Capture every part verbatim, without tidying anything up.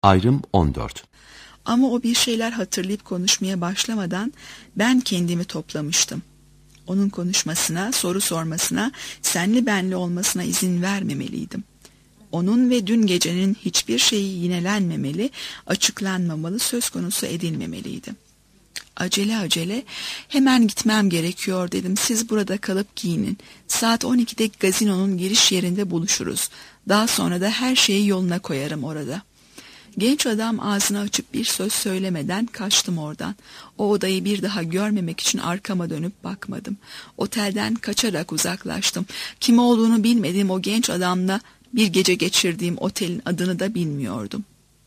Ayrım on dört. Ama o bir şeyler hatırlayıp konuşmaya başlamadan ben kendimi toplamıştım. Onun konuşmasına, soru sormasına, senli benli olmasına izin vermemeliydim. Onun ve dün gecenin hiçbir şeyi yinelenmemeli, açıklanmamalı, söz konusu edilmemeliydi. Acele acele hemen gitmem gerekiyor dedim. Siz burada kalıp giyinin. Saat on ikide gazinonun giriş yerinde buluşuruz. Daha sonra da her şeyi yoluna koyarım orada. Genç adam ağzını açıp bir söz söylemeden kaçtım oradan. O odayı bir daha görmemek için arkama dönüp bakmadım. Otelden kaçarak uzaklaştım. Kim olduğunu bilmediğim o genç adamla bir gece geçirdiğim otelin adını da bilmiyordum.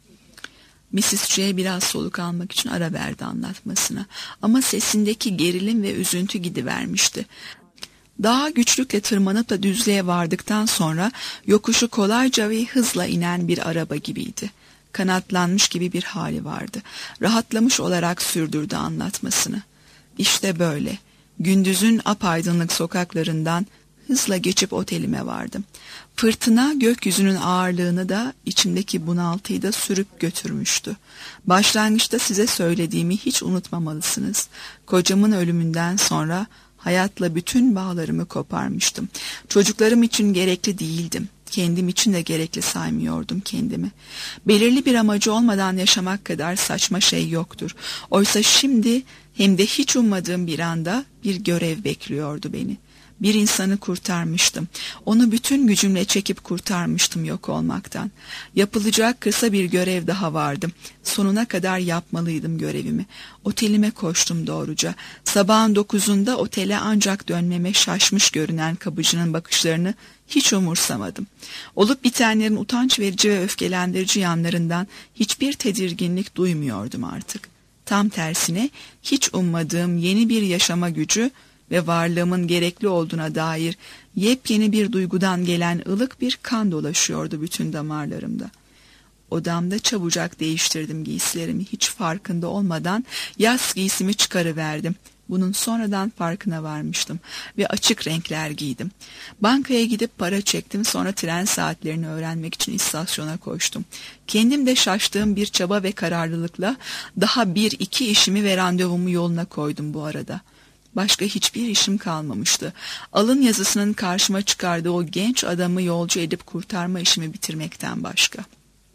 missis J biraz soluk almak için ara verdi anlatmasına. Ama sesindeki gerilim ve üzüntü gidivermişti. Daha güçlükle tırmanıp da düzlüğe vardıktan sonra yokuşu kolayca ve hızla inen bir araba gibiydi. Kanatlanmış gibi bir hali vardı. Rahatlamış olarak sürdürdü anlatmasını. İşte böyle. Gündüzün apaydınlık sokaklarından hızla geçip otelime vardım. Fırtına gökyüzünün ağırlığını da içimdeki bunaltıyı da sürüp götürmüştü. Başlangıçta size söylediğimi hiç unutmamalısınız. Kocamın ölümünden sonra hayatla bütün bağlarımı koparmıştım. Çocuklarım için gerekli değildim. Kendim için de gerekli saymıyordum kendimi. Belirli bir amacı olmadan yaşamak kadar saçma şey yoktur. Oysa şimdi hem de hiç ummadığım bir anda bir görev bekliyordu beni. Bir insanı kurtarmıştım. Onu bütün gücümle çekip kurtarmıştım yok olmaktan. Yapılacak kısa bir görev daha vardı. Sonuna kadar yapmalıydım görevimi. Otelime koştum doğruca. Sabahın dokuzunda otele ancak dönmeme şaşmış görünen kapıcının bakışlarını hiç umursamadım. Olup bitenlerin utanç verici ve öfkelendirici yanlarından hiçbir tedirginlik duymuyordum artık. Tam tersine hiç ummadığım yeni bir yaşama gücü ve varlığımın gerekli olduğuna dair yepyeni bir duygudan gelen ılık bir kan dolaşıyordu bütün damarlarımda. Odamda çabucak değiştirdim giysilerimi, hiç farkında olmadan yaz giysimi çıkarıverdim. Bunun sonradan farkına varmıştım ve açık renkler giydim. Bankaya gidip para çektim, sonra tren saatlerini öğrenmek için istasyona koştum. Kendim de şaştığım bir çaba ve kararlılıkla daha bir iki işimi ve randevumu yoluna koydum bu arada. Başka hiçbir işim kalmamıştı. Alın yazısının karşıma çıkardığı o genç adamı yolcu edip kurtarma işimi bitirmekten başka.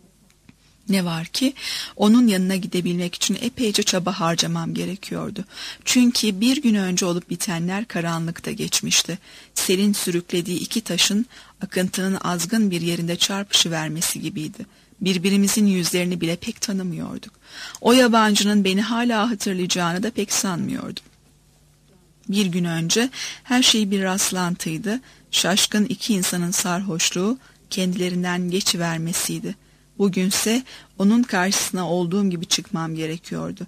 Ne var ki onun yanına gidebilmek için epeyce çaba harcamam gerekiyordu. Çünkü bir gün önce olup bitenler karanlıkta geçmişti. Selin sürüklediği iki taşın akıntının azgın bir yerinde çarpışıvermesi gibiydi. Birbirimizin yüzlerini bile pek tanımıyorduk. O yabancının beni hala hatırlayacağını da pek sanmıyordum. Bir gün önce her şey bir rastlantıydı. Şaşkın iki insanın sarhoşluğu kendilerinden geçivermesiydi. Bugünse onun karşısına olduğum gibi çıkmam gerekiyordu.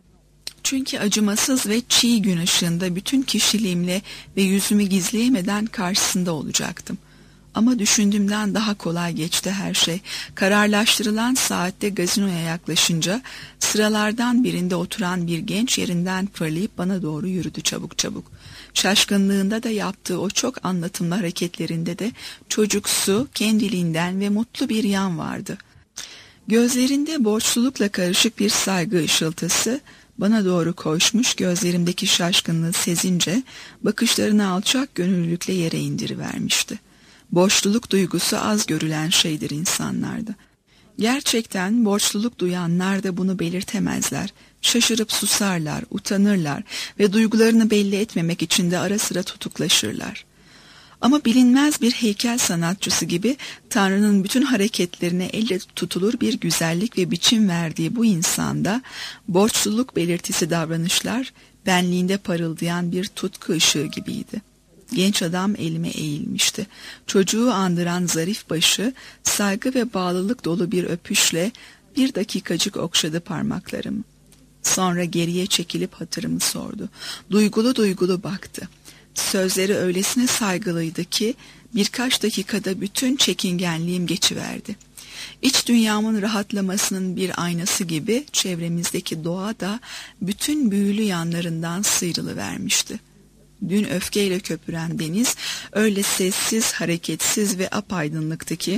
Çünkü acımasız ve çiğ gün ışığında bütün kişiliğimle ve yüzümü gizleyemeden karşısında olacaktım. Ama düşündüğümden daha kolay geçti her şey. Kararlaştırılan saatte gazinoya yaklaşınca sıralardan birinde oturan bir genç yerinden fırlayıp bana doğru yürüdü çabuk çabuk. Şaşkınlığında da yaptığı o çok anlatımlı hareketlerinde de çocuksu, kendiliğinden ve mutlu bir yan vardı. Gözlerinde borçlulukla karışık bir saygı ışıltısı, bana doğru koşmuş, gözlerimdeki şaşkınlığı sezince bakışlarını alçak gönüllülükle yere indirivermişti. Borçluluk duygusu az görülen şeydir insanlarda. Gerçekten borçluluk duyanlar da bunu belirtemezler. Şaşırıp susarlar, utanırlar ve duygularını belli etmemek için de ara sıra tutuklaşırlar. Ama bilinmez bir heykel sanatçısı gibi Tanrı'nın bütün hareketlerine elle tutulur bir güzellik ve biçim verdiği bu insanda borçluluk belirtisi davranışlar benliğinde parıldayan bir tutku ışığı gibiydi. Genç adam elime eğilmişti. Çocuğu andıran zarif başı saygı ve bağlılık dolu bir öpüşle bir dakikacık okşadı parmaklarımı. Sonra geriye çekilip hatırımı sordu. Duygulu duygulu baktı. Sözleri öylesine saygılıydı ki birkaç dakikada bütün çekingenliğim geçiverdi. İç dünyamın rahatlamasının bir aynası gibi çevremizdeki doğa da bütün büyülü yanlarından sıyrılıvermişti. Dün öfkeyle köpüren deniz öyle sessiz, hareketsiz ve apaydınlıktı ki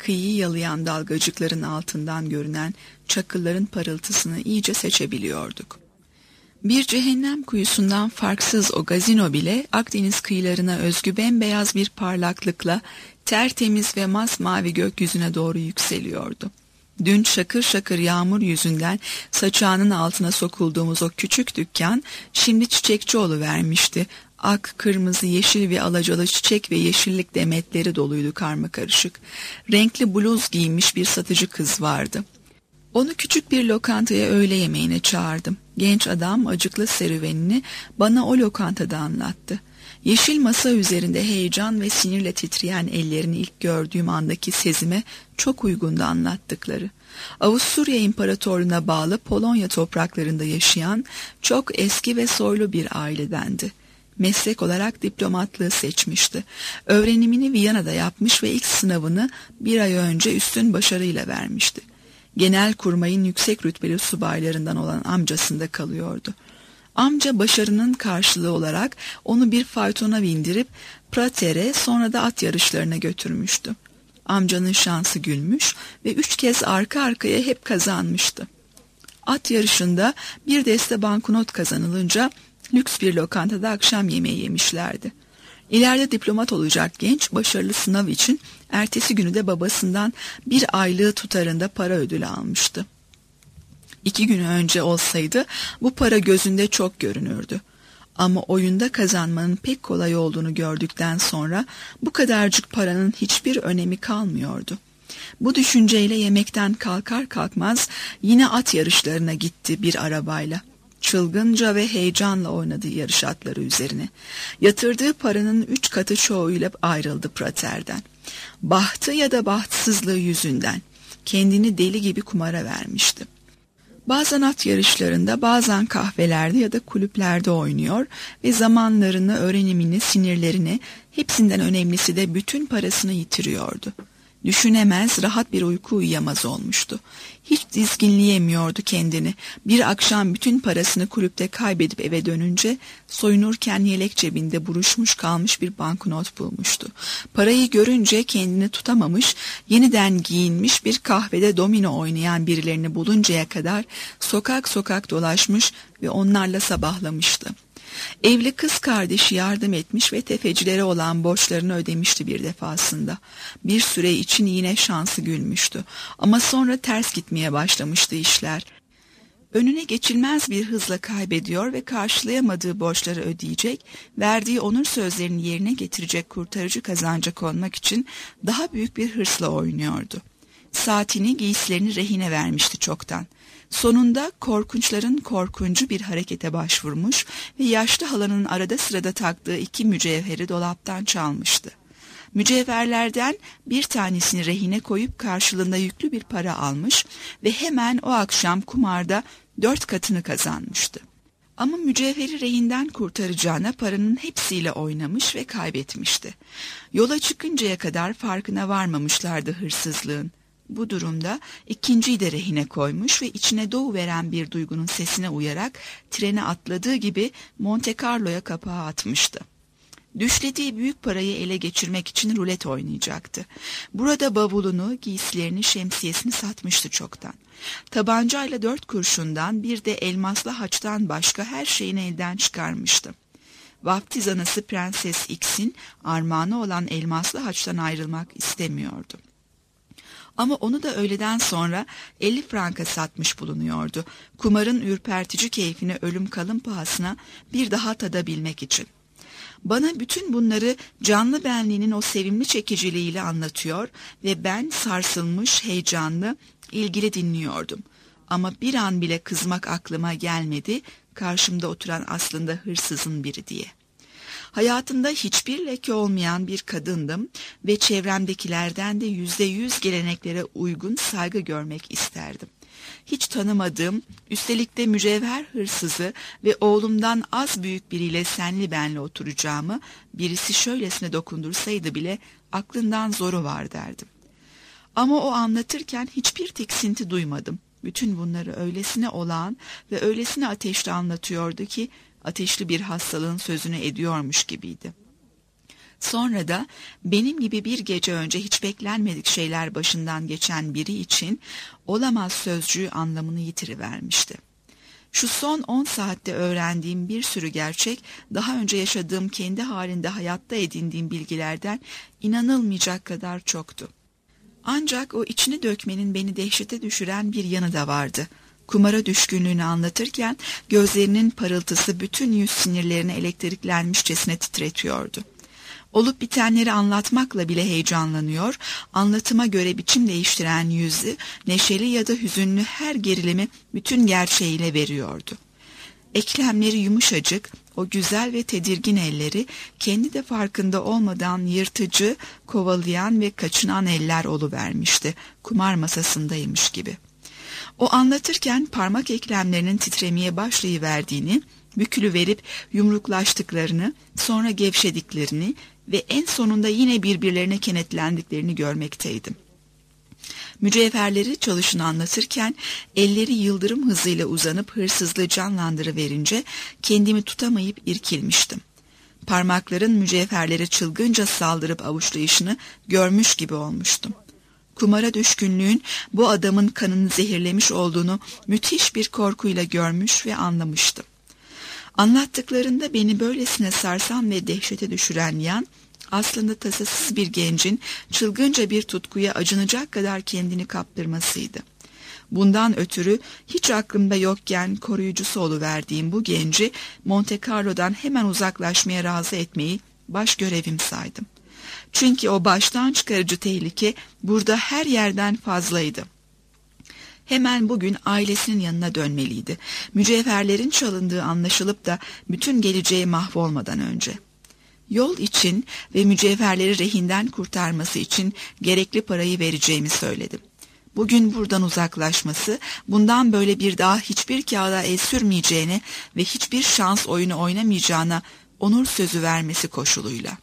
kıyıyı yalayan dalgacıkların altından görünen çakılların parıltısını iyice seçebiliyorduk. Bir cehennem kuyusundan farksız o gazino bile Akdeniz kıyılarına özgü bembeyaz bir parlaklıkla tertemiz ve masmavi gökyüzüne doğru yükseliyordu. Dün şakır şakır yağmur yüzünden saçağının altına sokulduğumuz o küçük dükkan şimdi çiçekçi oluvermişti. Ak, kırmızı, yeşil ve alacalı çiçek ve yeşillik demetleri doluydu karmakarışık. Renkli bluz giymiş bir satıcı kız vardı. Onu küçük bir lokantaya öğle yemeğine çağırdım. Genç adam acıklı serüvenini bana o lokantada anlattı. Yeşil masa üzerinde heyecan ve sinirle titreyen ellerini ilk gördüğüm andaki sezime çok uygundu anlattıkları. Avusturya İmparatorluğu'na bağlı Polonya topraklarında yaşayan çok eski ve soylu bir ailedendi. Meslek olarak diplomatlığı seçmişti. Öğrenimini Viyana'da yapmış ve ilk sınavını bir ay önce üstün başarıyla vermişti. Genelkurmay'ın yüksek rütbeli subaylarından olan amcasında kalıyordu. Amca başarının karşılığı olarak onu bir faytona bindirip Prater'e sonra da at yarışlarına götürmüştü. Amcanın şansı gülmüş ve üç kez arka arkaya hep kazanmıştı. At yarışında bir deste banknot kazanılınca lüks bir lokantada akşam yemeği yemişlerdi. İleride diplomat olacak genç başarılı sınav için ertesi günü de babasından bir aylığı tutarında para ödülü almıştı. İki gün önce olsaydı bu para gözünde çok görünürdü. Ama oyunda kazanmanın pek kolay olduğunu gördükten sonra bu kadarcık paranın hiçbir önemi kalmıyordu. Bu düşünceyle yemekten kalkar kalkmaz yine at yarışlarına gitti bir arabayla. Çılgınca ve heyecanla oynadı yarış atları üzerine. Yatırdığı paranın üç katı çoğuyla ayrıldı Prater'den. Bahtı ya da bahtsızlığı yüzünden kendini deli gibi kumara vermişti. Bazen at yarışlarında, bazen kahvelerde ya da kulüplerde oynuyor ve zamanlarını, öğrenimini, sinirlerini, hepsinden önemlisi de bütün parasını yitiriyordu. Düşünemez, rahat bir uyku uyuyamaz olmuştu. Hiç dizginleyemiyordu kendini. Bir akşam bütün parasını kulüpte kaybedip eve dönünce soyunurken yelek cebinde buruşmuş kalmış bir banknot bulmuştu. Parayı görünce kendini tutamamış, yeniden giyinmiş bir kahvede domino oynayan birilerini buluncaya kadar sokak sokak dolaşmış ve onlarla sabahlamıştı. Evli kız kardeşi yardım etmiş ve tefecilere olan borçlarını ödemişti bir defasında. Bir süre için yine şansı gülmüştü. Ama sonra ters gitmeye başlamıştı işler. Önüne geçilmez bir hızla kaybediyor ve karşılayamadığı borçları ödeyecek, verdiği onur sözlerini yerine getirecek kurtarıcı kazanca konmak için daha büyük bir hırsla oynuyordu. Saatini, giysilerini rehine vermişti çoktan. Sonunda korkunçların korkuncu bir harekete başvurmuş ve yaşlı halanın arada sırada taktığı iki mücevheri dolaptan çalmıştı. Mücevherlerden bir tanesini rehine koyup karşılığında yüklü bir para almış ve hemen o akşam kumarda dört katını kazanmıştı. Ama mücevheri rehinden kurtaracağına paranın hepsiyle oynamış ve kaybetmişti. Yola çıkıncaya kadar farkına varmamışlardı hırsızlığın. Bu durumda ikinciyi de rehine koymuş ve içine doğuveren bir duygunun sesine uyarak trene atladığı gibi Monte Carlo'ya kapağı atmıştı. Düşlediği büyük parayı ele geçirmek için rulet oynayacaktı. Burada bavulunu, giysilerini, şemsiyesini satmıştı çoktan. Tabancayla dört kurşundan bir de elmaslı haçtan başka her şeyini elden çıkarmıştı. Vaftiz anası Prenses X'in armağanı olan elmaslı haçtan ayrılmak istemiyordu. Ama onu da öğleden sonra elli franka satmış bulunuyordu. Kumarın ürpertici keyfini ölüm kalım pahasına bir daha tadabilmek için. Bana bütün bunları canlı benliğinin o sevimli çekiciliğiyle anlatıyor ve ben sarsılmış, heyecanlı, ilgili dinliyordum. Ama bir an bile kızmak aklıma gelmedi, karşımda oturan aslında hırsızın biri diye. Hayatında hiçbir leke olmayan bir kadındım ve çevremdekilerden de yüzde yüz geleneklere uygun saygı görmek isterdim. Hiç tanımadığım, üstelik de mücevher hırsızı ve oğlumdan az büyük biriyle senli benli oturacağımı birisi şöylesine dokundursaydı bile aklından zoru var derdim. Ama o anlatırken hiçbir tiksinti duymadım. Bütün bunları öylesine olağan ve öylesine ateşli anlatıyordu ki ateşli bir hastalığın sözünü ediyormuş gibiydi. Sonra da benim gibi bir gece önce hiç beklenmedik şeyler başından geçen biri için olamaz sözcüğü anlamını yitirivermişti. Şu son on saatte öğrendiğim bir sürü gerçek, daha önce yaşadığım kendi halinde hayatta edindiğim bilgilerden inanılmayacak kadar çoktu. Ancak o içini dökmenin beni dehşete düşüren bir yanı da vardı. Kumara düşkünlüğünü anlatırken gözlerinin parıltısı bütün yüz sinirlerini elektriklenmişçesine titretiyordu. Olup bitenleri anlatmakla bile heyecanlanıyor, anlatıma göre biçim değiştiren yüzü, neşeli ya da hüzünlü her gerilimi bütün gerçeğiyle veriyordu. Eklemleri yumuşacık, o güzel ve tedirgin elleri, kendi de farkında olmadan yırtıcı, kovalayan ve kaçınan eller oluvermişti, kumar masasındaymış gibi. O anlatırken parmak eklemlerinin titremeye başlayıverdiğini, bükülüverip yumruklaştıklarını, sonra gevşediklerini ve en sonunda yine birbirlerine kenetlendiklerini görmekteydim. Mücevherleri çalışını anlatırken elleri yıldırım hızıyla uzanıp hırsızlığı canlandırıverince kendimi tutamayıp irkilmiştim. Parmakların mücevherleri çılgınca saldırıp avuçlayışını görmüş gibi olmuştum. Kumara düşkünlüğün bu adamın kanını zehirlemiş olduğunu müthiş bir korkuyla görmüş ve anlamıştım. Anlattıklarında beni böylesine sarsan ve dehşete düşüren yan, aslında tasasız bir gencin çılgınca bir tutkuya acınacak kadar kendini kaptırmasıydı. Bundan ötürü hiç aklımda yokken koruyucusu oluverdiğim bu genci Monte Carlo'dan hemen uzaklaşmaya razı etmeyi baş görevim saydım. Çünkü o baştan çıkarıcı tehlike burada her yerden fazlaydı. Hemen bugün ailesinin yanına dönmeliydi. Mücevherlerin çalındığı anlaşılıp da bütün geleceği mahvolmadan önce. Yol için ve mücevherleri rehinden kurtarması için gerekli parayı vereceğimi söyledim. Bugün buradan uzaklaşması, bundan böyle bir daha hiçbir kağıda el sürmeyeceğine ve hiçbir şans oyunu oynamayacağına onur sözü vermesi koşuluyla.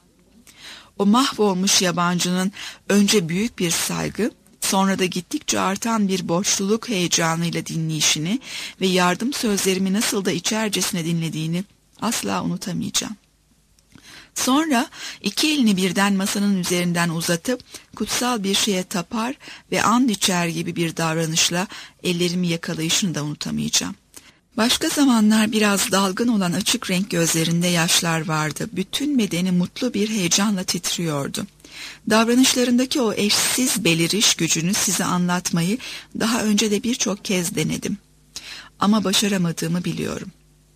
O mahvolmuş yabancının önce büyük bir saygı, sonra da gittikçe artan bir borçluluk heyecanıyla dinleyişini ve yardım sözlerimi nasıl da içercesine dinlediğini asla unutamayacağım. Sonra iki elini birden masanın üzerinden uzatıp kutsal bir şeye tapar ve and içer gibi bir davranışla ellerimi yakalayışını da unutamayacağım. Başka zamanlar biraz dalgın olan açık renk gözlerinde yaşlar vardı. Bütün bedeni mutlu bir heyecanla titriyordu. Davranışlarındaki o eşsiz beliriş gücünü size anlatmayı daha önce de birçok kez denedim. Ama başaramadığımı biliyorum.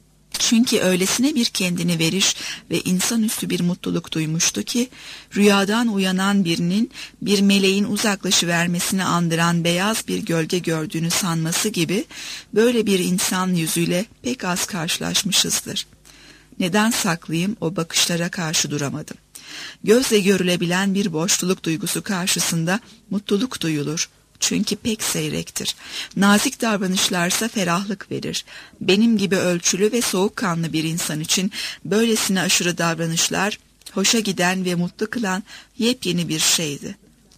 Çünkü öylesine bir kendini veriş ve insanüstü bir mutluluk duymuştu ki, rüyadan uyanan birinin bir meleğin uzaklaşıvermesini andıran beyaz bir gölge gördüğünü sanması gibi, böyle bir insan yüzüyle pek az karşılaşmışızdır. Neden saklayayım, o bakışlara karşı duramadım. Gözle görülebilen bir boşluluk duygusu karşısında mutluluk duyulur. Çünkü pek seyrektir. Nazik davranışlarsa ferahlık verir. Benim gibi ölçülü ve soğukkanlı bir insan için böylesine aşırı davranışlar, hoşa giden ve mutlu kılan yepyeni bir şeydi.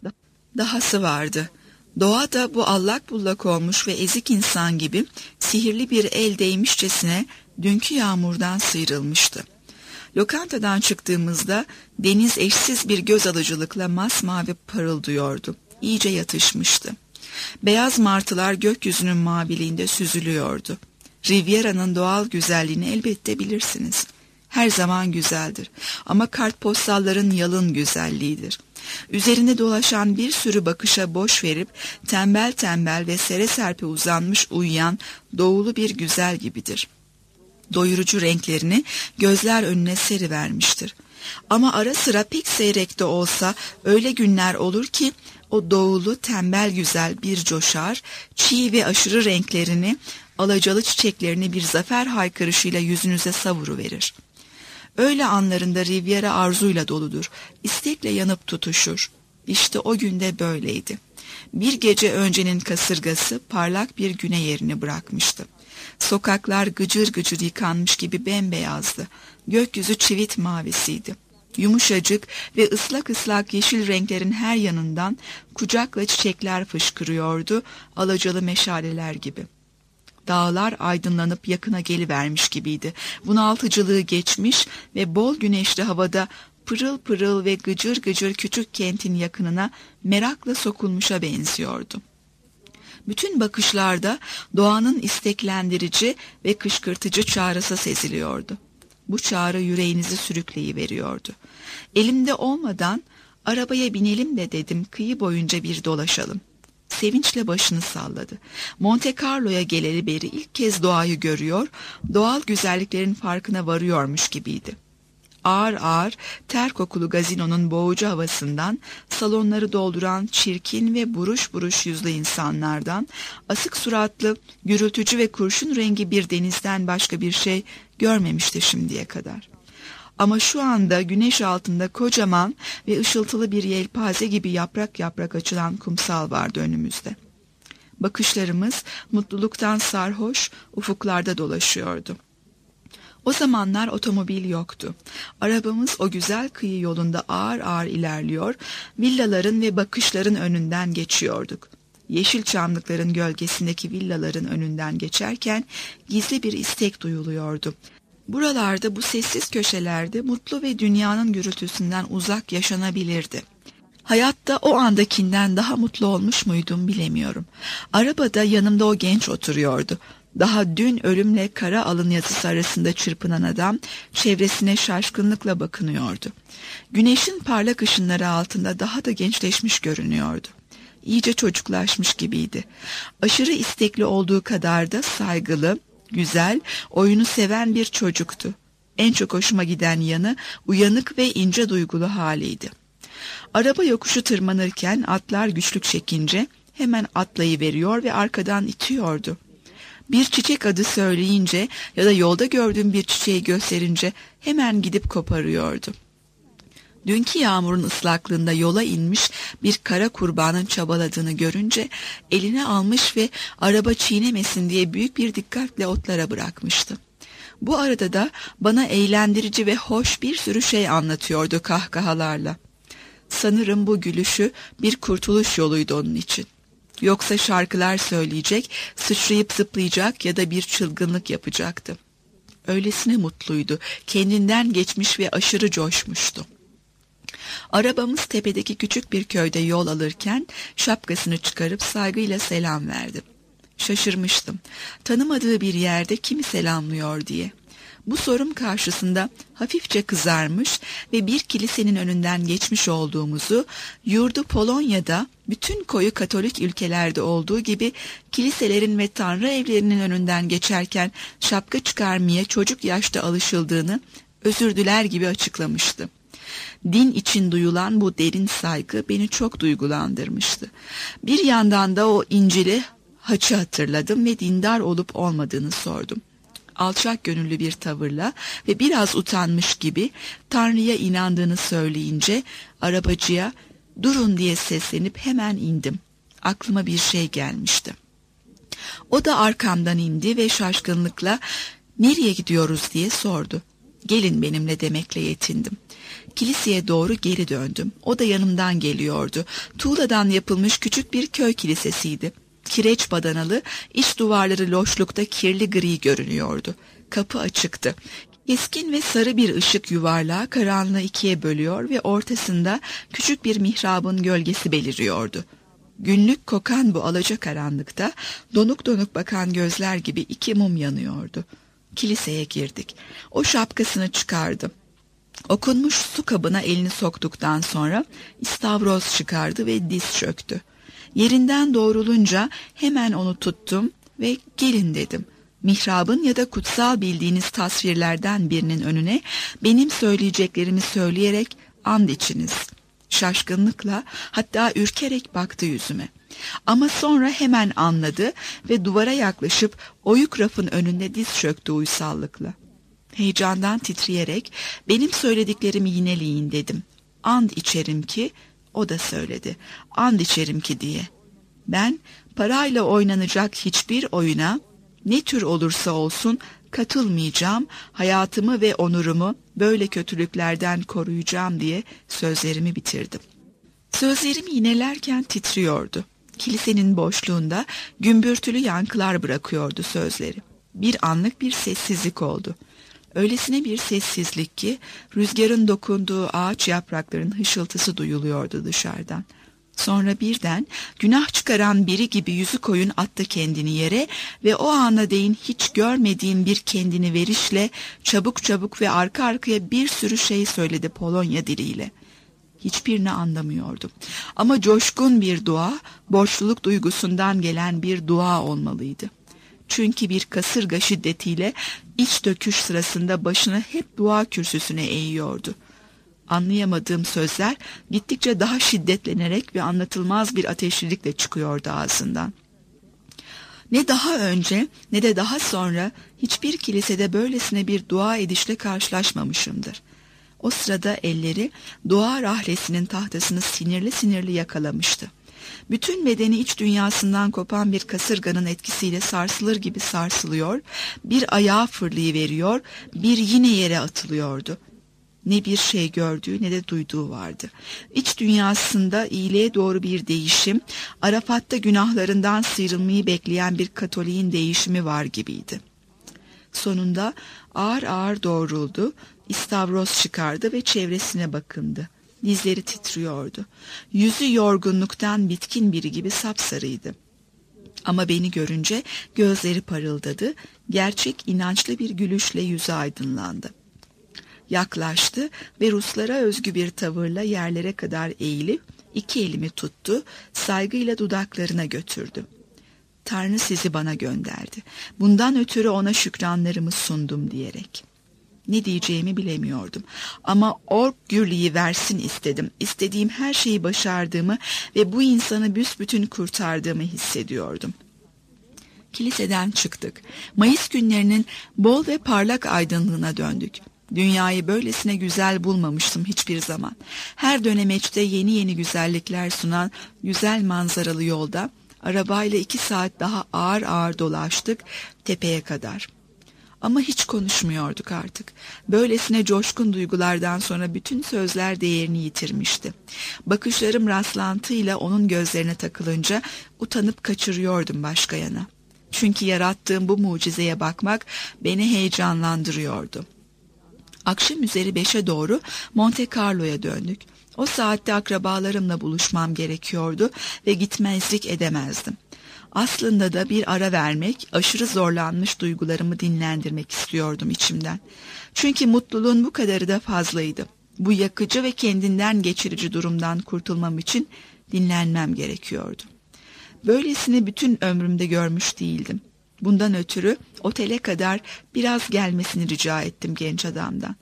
Dahası vardı. Doğa da bu allak bullak olmuş ve ezik insan gibi sihirli bir el değmişçesine dünkü yağmurdan sıyrılmıştı. Lokantadan çıktığımızda deniz eşsiz bir göz alıcılıkla masmavi parıldıyordu. İyice yatışmıştı. Beyaz martılar gökyüzünün maviliğinde süzülüyordu. Riviera'nın doğal güzelliğini elbette bilirsiniz. Her zaman güzeldir ama kartpostalların yalın güzelliğidir. Üzerinde dolaşan bir sürü bakışa boş verip tembel tembel ve sere serpe uzanmış uyuyan doğulu bir güzel gibidir. Doyurucu renklerini gözler önüne serivermiştir. Ama ara sıra pek seyrek de olsa öyle günler olur ki o doğulu tembel güzel bir coşar, çiğ ve aşırı renklerini, alacalı çiçeklerini bir zafer haykırışıyla yüzünüze savuruverir. Öyle anlarında Riviera arzuyla doludur, istekle yanıp tutuşur. İşte o günde böyleydi. Bir gece öncenin kasırgası parlak bir güne yerini bırakmıştı. Sokaklar gıcır gıcır yıkanmış gibi bembeyazdı. Gökyüzü çivit mavisiydi. Yumuşacık ve ıslak ıslak yeşil renklerin her yanından kucakla çiçekler fışkırıyordu, alacalı meşaleler gibi. Dağlar aydınlanıp yakına gelivermiş gibiydi. Bunaltıcılığı geçmiş ve bol güneşli havada pırıl pırıl ve gıcır gıcır küçük kentin yakınına merakla sokulmuşa benziyordu. Bütün bakışlarda doğanın isteklendirici ve kışkırtıcı çağrısı seziliyordu. Bu çağrı yüreğinizi sürükleyiveriyordu. Elimde olmadan arabaya binelim de dedim, kıyı boyunca bir dolaşalım. Sevinçle başını salladı. Monte Carlo'ya geleli beri ilk kez doğayı görüyor, doğal güzelliklerin farkına varıyormuş gibiydi. Ağır ağır ter kokulu gazinonun boğucu havasından, salonları dolduran çirkin ve buruş buruş yüzlü insanlardan, asık suratlı, gürültücü ve kurşun rengi bir denizden başka bir şey görmemişti şimdiye kadar. Ama şu anda güneş altında kocaman ve ışıltılı bir yelpaze gibi yaprak yaprak açılan kumsal vardı önümüzde. Bakışlarımız mutluluktan sarhoş ufuklarda dolaşıyordu. O zamanlar otomobil yoktu. Arabamız o güzel kıyı yolunda ağır ağır ilerliyor, villaların ve bakışların önünden geçiyorduk. Yeşil çamlıkların gölgesindeki villaların önünden geçerken gizli bir istek duyuluyordu. Buralarda, bu sessiz köşelerde mutlu ve dünyanın gürültüsünden uzak yaşanabilirdi. Hayatta o andakinden daha mutlu olmuş muydum bilemiyorum. Arabada yanımda o genç oturuyordu. Daha dün ölümle kara alın yazısı arasında çırpınan adam çevresine şaşkınlıkla bakınıyordu. Güneşin parlak ışınları altında daha da gençleşmiş görünüyordu. İyice çocuklaşmış gibiydi. Aşırı istekli olduğu kadar da saygılı, güzel, oyunu seven bir çocuktu. En çok hoşuma giden yanı uyanık ve ince duygulu haliydi. Araba yokuşu tırmanırken atlar güçlük çekince hemen atlayıveriyor ve arkadan itiyordu. Bir çiçek adı söyleyince ya da yolda gördüğüm bir çiçeği gösterince hemen gidip koparıyordu. Dünkü yağmurun ıslaklığında yola inmiş bir kara kurbanın çabaladığını görünce eline almış ve araba çiğnemesin diye büyük bir dikkatle otlara bırakmıştı. Bu arada da bana eğlendirici ve hoş bir sürü şey anlatıyordu kahkahalarla. Sanırım bu gülüşü bir kurtuluş yoluydu onun için. Yoksa şarkılar söyleyecek, sıçrayıp zıplayacak ya da bir çılgınlık yapacaktı. Öylesine mutluydu, kendinden geçmiş ve aşırı coşmuştu. Arabamız tepedeki küçük bir köyde yol alırken şapkasını çıkarıp saygıyla selam verdi. Şaşırmıştım. Tanımadığı bir yerde kimi selamlıyor diye. Bu sorum karşısında hafifçe kızarmış ve bir kilisenin önünden geçmiş olduğumuzu, yurdu Polonya'da bütün koyu Katolik ülkelerde olduğu gibi kiliselerin ve tanrı evlerinin önünden geçerken şapka çıkarmaya çocuk yaşta alışıldığını özür diler gibi açıklamıştı. Din için duyulan bu derin saygı beni çok duygulandırmıştı. Bir yandan da o İncil'i, haçı hatırladım ve dindar olup olmadığını sordum. Alçak gönüllü bir tavırla ve biraz utanmış gibi Tanrı'ya inandığını söyleyince arabacıya durun diye seslenip hemen indim. Aklıma bir şey gelmişti. O da arkamdan indi ve şaşkınlıkla nereye gidiyoruz diye sordu. Gelin benimle demekle yetindim. Kiliseye doğru geri döndüm. O da yanımdan geliyordu. Tuğladan yapılmış küçük bir köy kilisesiydi. Kireç badanalı, iç duvarları loşlukta kirli gri görünüyordu. Kapı açıktı. Keskin ve sarı bir ışık yuvarlağı karanlığı ikiye bölüyor ve ortasında küçük bir mihrabın gölgesi beliriyordu. Günlük kokan bu alacakaranlıkta donuk donuk bakan gözler gibi iki mum yanıyordu. Kiliseye girdik. O şapkasını çıkardı. Okunmuş su kabına elini soktuktan sonra istavroz çıkardı ve diz çöktü. Yerinden doğrulunca hemen onu tuttum ve gelin dedim. Mihrabın ya da kutsal bildiğiniz tasvirlerden birinin önüne benim söyleyeceklerimi söyleyerek and içiniz. Şaşkınlıkla, hatta ürkerek baktı yüzüme. Ama sonra hemen anladı ve duvara yaklaşıp oyuk rafın önünde diz çöktü uysallıkla. Heyecandan titreyerek benim söylediklerimi yineleyin dedim. And içerim ki, o da söyledi. And içerim ki diye. Ben parayla oynanacak hiçbir oyuna, ne tür olursa olsun katılmayacağım, hayatımı ve onurumu böyle kötülüklerden koruyacağım diye sözlerimi bitirdim. Sözlerimi yinelerken titriyordu. Kilisenin boşluğunda gümbürtülü yankılar bırakıyordu sözleri. Bir anlık bir sessizlik oldu. Öylesine bir sessizlik ki rüzgarın dokunduğu ağaç yapraklarının hışıltısı duyuluyordu dışarıdan. Sonra birden günah çıkaran biri gibi yüzü koyun attı kendini yere ve o ana değin hiç görmediğim bir kendini verişle çabuk çabuk ve arka arkaya bir sürü şey söyledi Polonya diliyle. Hiçbirini anlamıyordum. Ama coşkun bir dua, borçluluk duygusundan gelen bir dua olmalıydı. Çünkü bir kasırga şiddetiyle iç döküş sırasında başını hep dua kürsüsüne eğiyordu. Anlayamadığım sözler gittikçe daha şiddetlenerek ve anlatılmaz bir ateşlilikle çıkıyordu ağzından. Ne daha önce ne de daha sonra hiçbir kilisede böylesine bir dua edişle karşılaşmamışımdır. O sırada elleri dua rahlesinin tahtasını sinirli sinirli yakalamıştı. Bütün bedeni iç dünyasından kopan bir kasırganın etkisiyle sarsılır gibi sarsılıyor, bir ayağa fırlayıveriyor, bir yine yere atılıyordu. Ne bir şey gördüğü ne de duyduğu vardı. İç dünyasında iyiliğe doğru bir değişim, Arafat'ta günahlarından sıyrılmayı bekleyen bir Katolik'in değişimi var gibiydi. Sonunda ağır ağır doğruldu, istavroz çıkardı ve çevresine bakındı. Dizleri titriyordu. Yüzü yorgunluktan bitkin biri gibi sapsarıydı. Ama beni görünce gözleri parıldadı, gerçek inançlı bir gülüşle yüzü aydınlandı. Yaklaştı ve Ruslara özgü bir tavırla yerlere kadar eğilip iki elimi tuttu, saygıyla dudaklarına götürdü. Tanrı sizi bana gönderdi. Bundan ötürü ona şükranlarımı sundum diyerek. Ne diyeceğimi bilemiyordum. Ama org gürliği versin istedim. İstediğim her şeyi başardığımı ve bu insanı büsbütün kurtardığımı hissediyordum. Kiliseden çıktık. Mayıs günlerinin bol ve parlak aydınlığına döndük. Dünyayı böylesine güzel bulmamıştım hiçbir zaman. Her dönemeçte yeni yeni güzellikler sunan güzel manzaralı yolda arabayla iki saat daha ağır ağır dolaştık tepeye kadar. Ama hiç konuşmuyorduk artık. Böylesine coşkun duygulardan sonra bütün sözler değerini yitirmişti. Bakışlarım rastlantıyla onun gözlerine takılınca utanıp kaçırıyordum başka yana. Çünkü yarattığım bu mucizeye bakmak beni heyecanlandırıyordu. Akşam üzeri beşe doğru Monte Carlo'ya döndük. O saatte akrabalarımla buluşmam gerekiyordu ve gitmezlik edemezdim. Aslında da bir ara vermek, aşırı zorlanmış duygularımı dinlendirmek istiyordum içimden. Çünkü mutluluğun bu kadarı da fazlaydı. Bu yakıcı ve kendinden geçirici durumdan kurtulmam için dinlenmem gerekiyordu. Böylesini bütün ömrümde görmüş değildim. Bundan ötürü otele kadar biraz gelmesini rica ettim genç adamdan.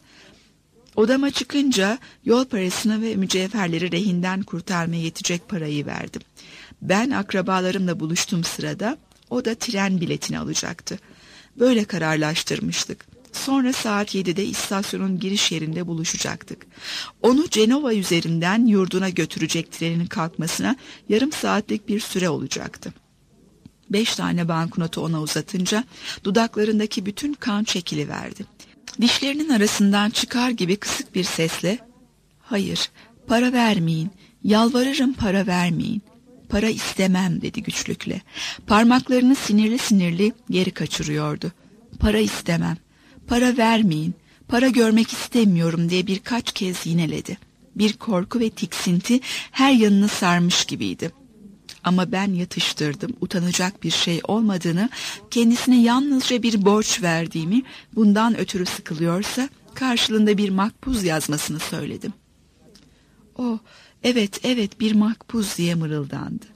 Odama çıkınca yol parasını ve mücevherleri rehinden kurtarmaya yetecek parayı verdim. Ben akrabalarımla buluştuğum sırada o da tren biletini alacaktı. Böyle kararlaştırmıştık. Sonra saat yedide istasyonun giriş yerinde buluşacaktık. Onu Cenova üzerinden yurduna götürecek trenin kalkmasına yarım saatlik bir süre olacaktı. Beş tane banknotu ona uzatınca dudaklarındaki bütün kan çekiliverdi. Dişlerinin arasından çıkar gibi kısık bir sesle "Hayır, para vermeyin, yalvarırım para vermeyin, para istemem" dedi güçlükle. Parmaklarını sinirli sinirli geri kaçırıyordu. "Para istemem, para vermeyin, para görmek istemiyorum" diye birkaç kez yineledi. Bir korku ve tiksinti her yanını sarmış gibiydi. Ama ben yatıştırdım, utanacak bir şey olmadığını, kendisine yalnızca bir borç verdiğimi, bundan ötürü sıkılıyorsa karşılığında bir makbuz yazmasını söyledim. "O, evet evet bir makbuz" diye mırıldandı.